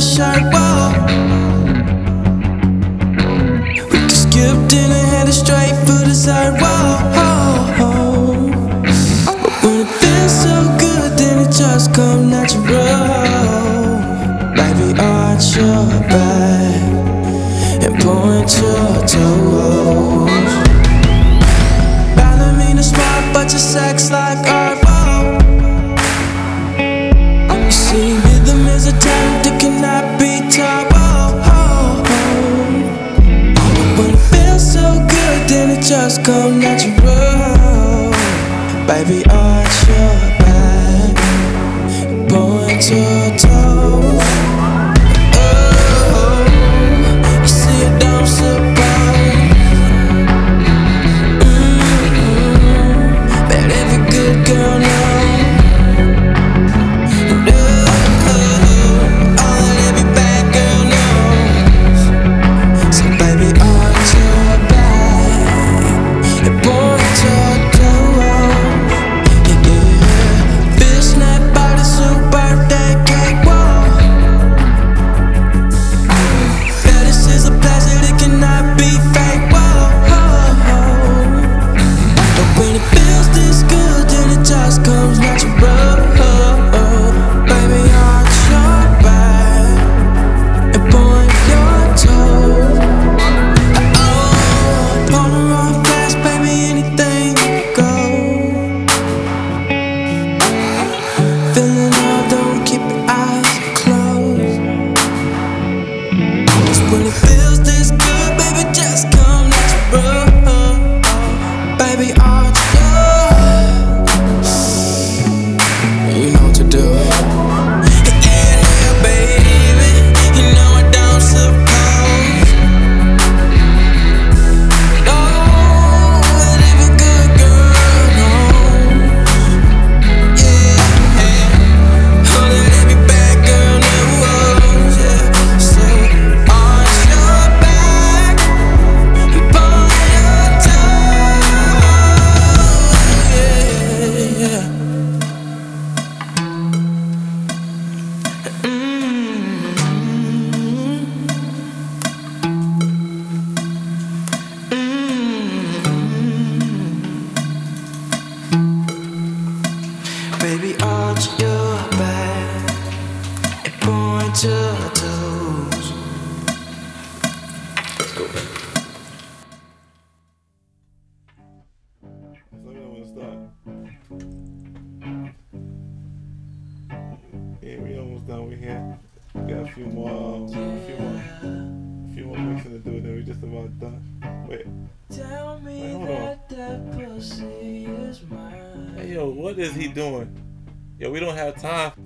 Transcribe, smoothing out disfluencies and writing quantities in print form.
shirt, whoa. We can skip dinner, headed straight for dessert, whoa. But when it feels so good, then it just comes natural. Baby, arch your back and point your toes. Ballerina smart, but your sex life art, whoa. You see, rhythm is a talent that cannot be taught, whoa. But when it feels so good, then it just comes natural. Baby, arch your back, point your toes. When it feels this good, baby, just come natural. Baby, arch your, you know what to do. Yeah, baby, you know I don't suppose. Oh, that every good girl knows. Yeah, oh, that every bad girl knows. Yeah, so baby, arch your back and point your toes. Let's go back. So we don't want to start. Yeah, we almost done. We here. We got a few more mixing to do, then we just about done. Wait. Tell me Hold on. that pussy is mine. Hey, yo, what is he doing? Yo, we don't have time.